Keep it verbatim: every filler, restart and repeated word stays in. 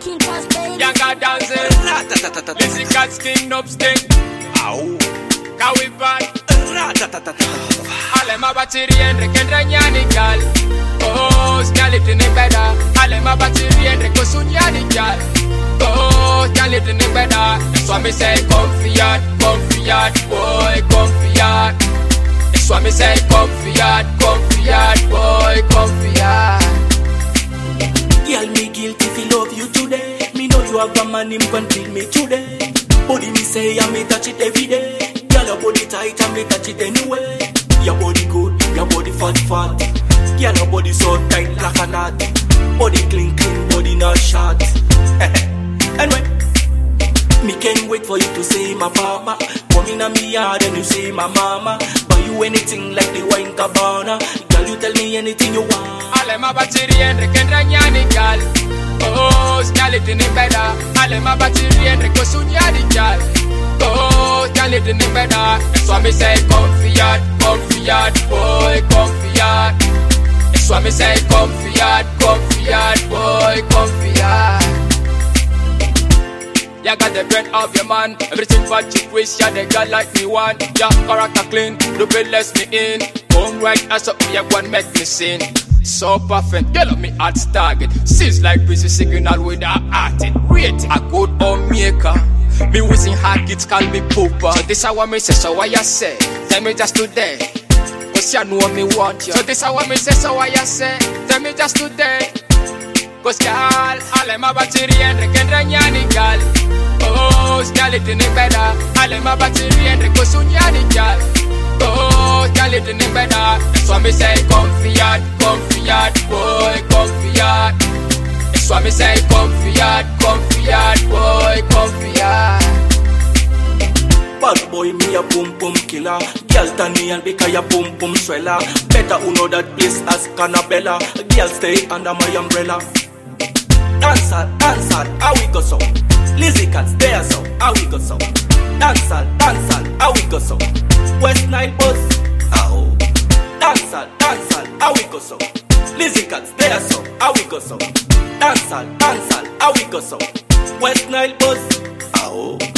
King Pass, baby. Younger dancing. Lizzy Cat skin up stick. Au. Kawipan. Ale mabatiri Enrique Dranyani gal. Oh, skeleton in better. Ale mabatiri Enrique Sunyani gal. Oh, skeleton in better. That's why me say comfy yard, comfy yard, boy, comfy yard. That's why me say comfy yard, comfy yard, boy, comfy yard. Girl, me guilty if he love you today. Me know you have a man, him can kill me today. Body me say I me touch it every day. Girl, your body tight and me touch it anyway. Your body good, your body fat fat. Girl, your body so tight like a knot. Body clean clean, body not short. Anyway, me can't wait for you to say my mama. Come in a me yard and you say my mama. Buy you anything like the wine cabana. Girl, you tell me anything you want. Ale mabatiri Enrique Dranyani gal. Oh, skeleton in better. Ale mabatiri Enrique Sunyani gal. Oh, skeleton in better. That's why me say comfy yard, comfy yard, boy, comfy yard. That's why me say comfy yard, comfy yard, boy, comfy yard. You got the bread of your man. Everything but you wish you the girl like me want. Your character clean, the bed lets me in. Come right as up me, you want make me sin. So perfect, girl me heart target. Seems like busy signal with a heart it. Wait, a good homemaker. Me wishing hard kids call me pooper. So this is what me say, so what you say? Tell me just today. Cause you know me want you. So this is what me say, so what you say? Tell me just today. Cause girl, ale mabatiri Enrique Dranyani gal. Oh, skeleton in better. Ale mabatiri Enrique Sunyani gal. Oh, skeleton in better. That's why me say comfy yard, comfy yard, boy, comfy yard. That's why me say comfy yard, comfy yard, boy, comfy yard. Bad boy, me a boom boom killer. Girl turn me and because ya boom boom swella. Better who know that place as Canabella. Girl stay under my umbrella. Dance all, dance all, how we go so? Lizzy Cat stay so, how we go so? Dance all, dance all, how we go so? West Nile bus, ah. Dance all, dance all, how we go so? Lizzy Cat stay so, how we go so? Dance all, dance all, how we go so? West Nile bus, ah.